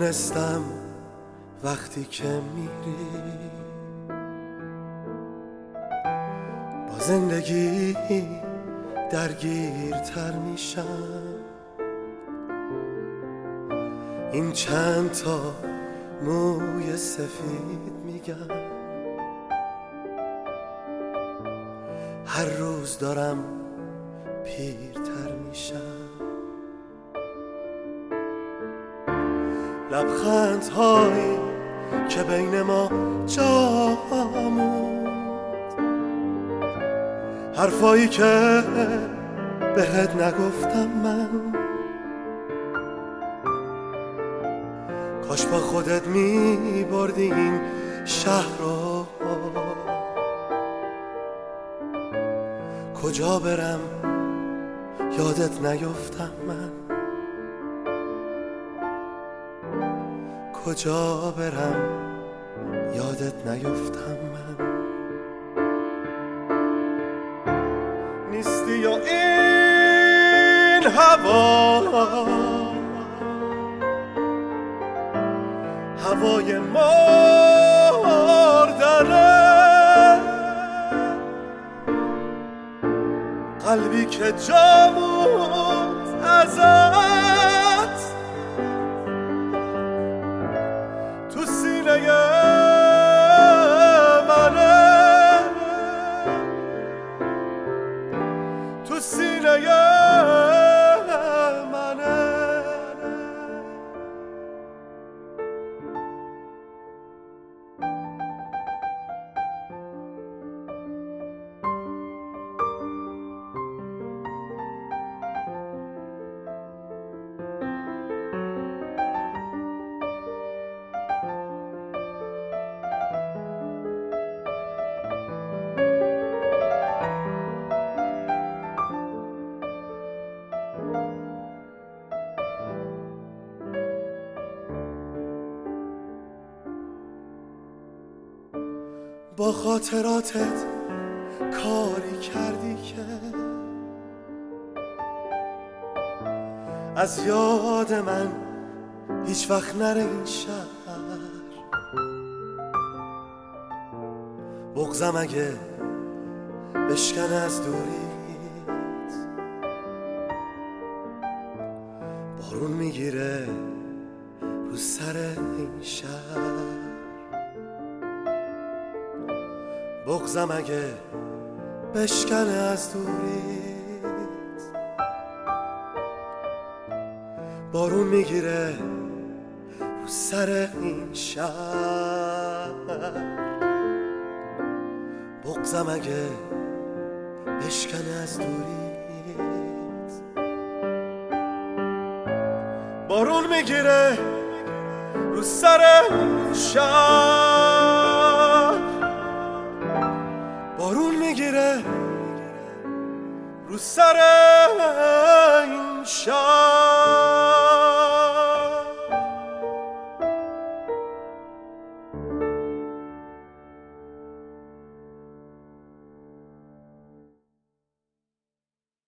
میدونستم وقتی که میری با زندگی درگیرتر میشم. این چند تا موی سفید میگم هر روز دارم پیرتر میشم. لبخندهایی که بین ما جا موند، حرفایی که بهت نگفتم من، کاش با خودت می بردی این شهر رو. کجا برم یادت نیفتم من، کجا برم یادت نیفتم من. نیستی یا این هوای مردنه، قلبی که جا موند ازت تو سینه منه، تو سینه منه. با خاطراتت کاری کردی که از یاد من هیچ وقت نره این شهر. بغضم اگه بشکنه از دوریت، بارون میگیره رو سر این شهر. بغضم اگه بشکنه از دوریت، بارون میگیره رو سر این شهر. بغضم اگه بشکنه از دوریت، بارون میگیره رو سر این شهر. بارون میگیره رو سر این شهر.